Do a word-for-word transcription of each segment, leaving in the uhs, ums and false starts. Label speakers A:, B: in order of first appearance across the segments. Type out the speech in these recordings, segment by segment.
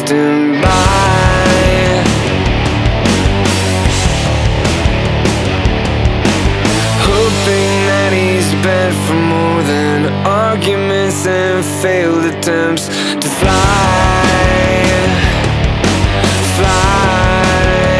A: drifting by, hoping that he's bent for more than arguments and failed attempts to fly, fly.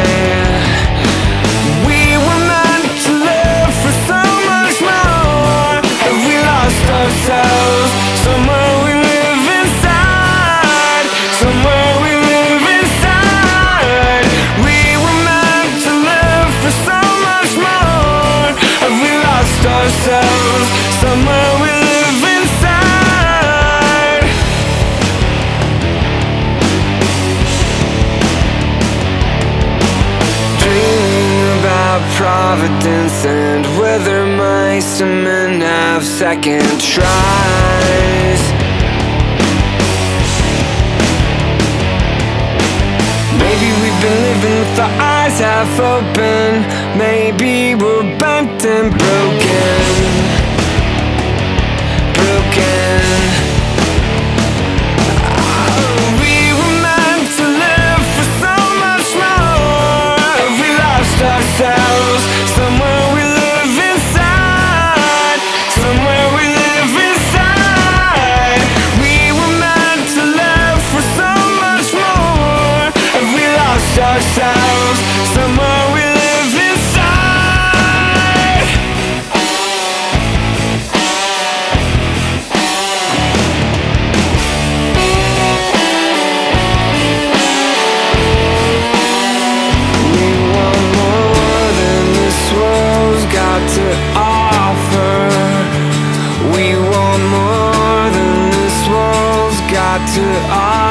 A: We were meant to live for so much more. Have we lost ourselves? Somewhere we live inside, somewhere we live inside. We were meant to live for so much more. Have we lost ourselves? Somewhere we live inside. Dreaming about Providence and whether mice and men have second tries. Maybe we've been living with our eyes half open. Maybe we're bent and broken, broken. We were meant to live for so much more. We lost ourselves. Somewhere we live inside, somewhere we live inside. We were meant to live for so much more. Have we lost ourselves? Somewhere we live inside. We want more than this world's got to offer. We want more than this world's got to offer.